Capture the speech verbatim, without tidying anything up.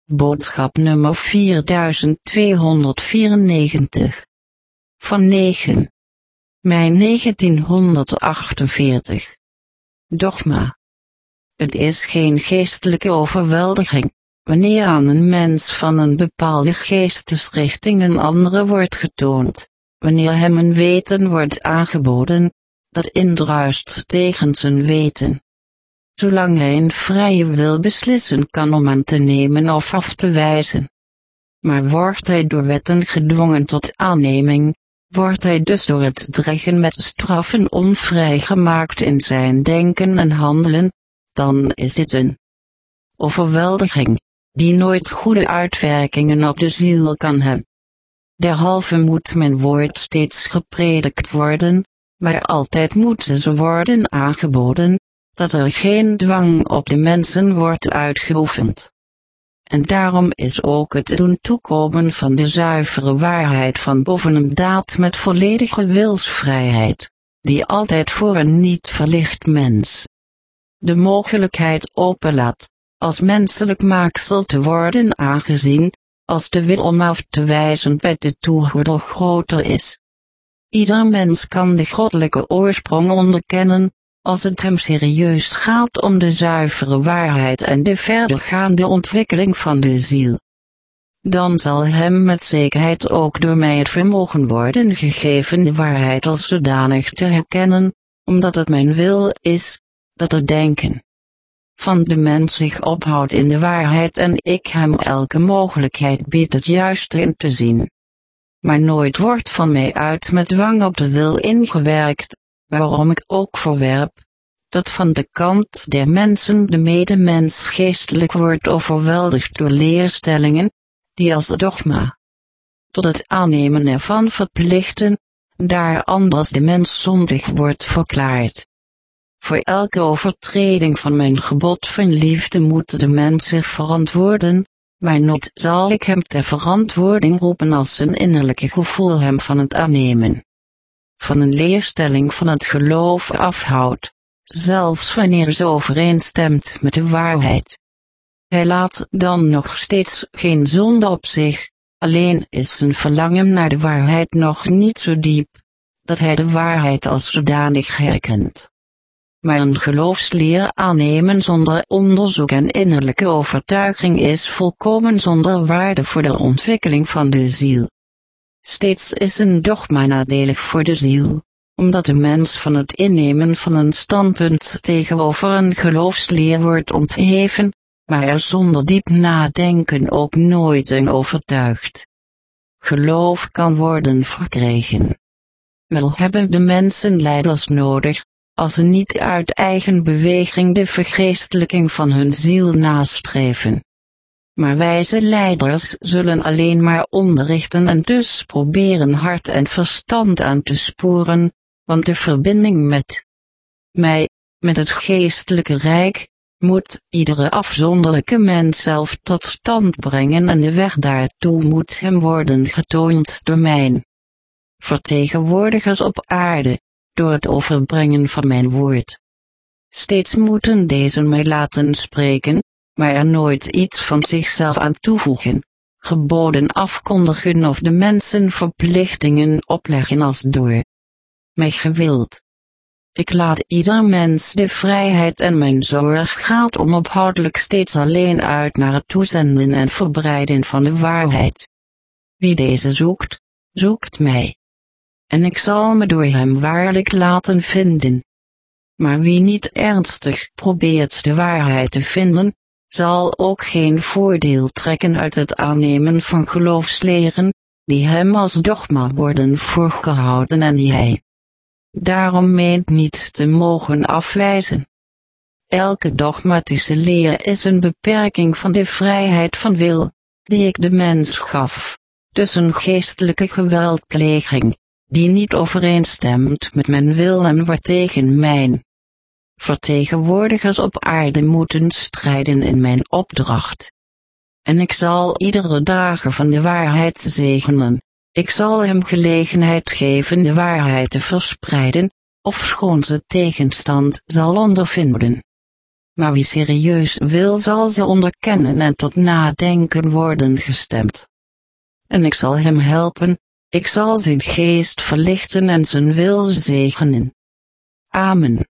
Boodschap nummer vierduizend tweehonderdvierennegentig. Van negen mei negentienhonderdachtenveertig. Dogma. Het is geen geestelijke overweldiging, wanneer aan een mens van een bepaalde geestesrichting een andere wordt getoond, wanneer hem een weten wordt aangeboden, dat indruist tegen zijn weten. Zolang hij een vrije wil beslissen kan om aan te nemen of af te wijzen. Maar wordt hij door wetten gedwongen tot aanneming, wordt hij dus door het dreigen met straffen onvrijgemaakt in zijn denken en handelen, dan is dit een overweldiging, die nooit goede uitwerkingen op de ziel kan hebben. Derhalve moet mijn woord steeds gepredikt worden, maar altijd moet ze worden aangeboden, dat er geen dwang op de mensen wordt uitgeoefend. En daarom is ook het doen toekomen van de zuivere waarheid van boven een daad met volledige wilsvrijheid, die altijd voor een niet verlicht mens de mogelijkheid openlaat, als menselijk maaksel te worden aangezien, als de wil om af te wijzen bij de toehoorder groter is. Ieder mens kan de goddelijke oorsprong onderkennen, als het hem serieus gaat om de zuivere waarheid en de verdergaande ontwikkeling van de ziel. Dan zal hem met zekerheid ook door mij het vermogen worden gegeven de waarheid als zodanig te herkennen, omdat het mijn wil is, dat het denken van de mens zich ophoudt in de waarheid en ik hem elke mogelijkheid bied het juiste in te zien. Maar nooit wordt van mij uit met dwang op de wil ingewerkt, waarom ik ook verwerp, dat van de kant der mensen de medemens geestelijk wordt overweldigd door leerstellingen, die als dogma tot het aannemen ervan verplichten, daar anders de mens zondig wordt verklaard. Voor elke overtreding van mijn gebod van liefde moet de mens zich verantwoorden, maar nooit zal ik hem ter verantwoording roepen als zijn innerlijke gevoel hem van het aannemen van een leerstelling van het geloof afhoudt, zelfs wanneer ze overeenstemt met de waarheid. Hij laat dan nog steeds geen zonde op zich, alleen is zijn verlangen naar de waarheid nog niet zo diep, dat hij de waarheid als zodanig herkent. Maar een geloofsleer aannemen zonder onderzoek en innerlijke overtuiging is volkomen zonder waarde voor de ontwikkeling van de ziel. Steeds is een dogma nadelig voor de ziel, omdat de mens van het innemen van een standpunt tegenover een geloofsleer wordt ontheven, maar er zonder diep nadenken ook nooit in overtuigd. Geloof kan worden verkregen. Wel hebben de mensen leiders nodig, als ze niet uit eigen beweging de vergeestelijking van hun ziel nastreven. Maar wijze leiders zullen alleen maar onderrichten en dus proberen hart en verstand aan te sporen, want de verbinding met mij, met het geestelijke rijk, moet iedere afzonderlijke mens zelf tot stand brengen en de weg daartoe moet hem worden getoond door mijn vertegenwoordigers op aarde, door het overbrengen van mijn woord. Steeds moeten deze mij laten spreken, maar er nooit iets van zichzelf aan toevoegen, geboden afkondigen of de mensen verplichtingen opleggen als door mij gewild. Ik laat ieder mens de vrijheid en mijn zorg gaat onophoudelijk steeds alleen uit naar het toezenden en verbreiden van de waarheid. Wie deze zoekt, zoekt mij. En ik zal me door hem waarlijk laten vinden. Maar wie niet ernstig probeert de waarheid te vinden, zal ook geen voordeel trekken uit het aannemen van geloofsleren, die hem als dogma worden voorgehouden en die hij daarom meent niet te mogen afwijzen. Elke dogmatische leer is een beperking van de vrijheid van wil, die ik de mens gaf, dus een geestelijke geweldpleging, die niet overeenstemt met mijn wil en waartegen mijn vertegenwoordigers op aarde moeten strijden in mijn opdracht. En ik zal iedere dager van de waarheid zegenen, ik zal hem gelegenheid geven de waarheid te verspreiden, ofschoon ze tegenstand zal ondervinden. Maar wie serieus wil zal ze onderkennen en tot nadenken worden gestemd. En ik zal hem helpen, ik zal zijn geest verlichten en zijn wil zegenen. Amen.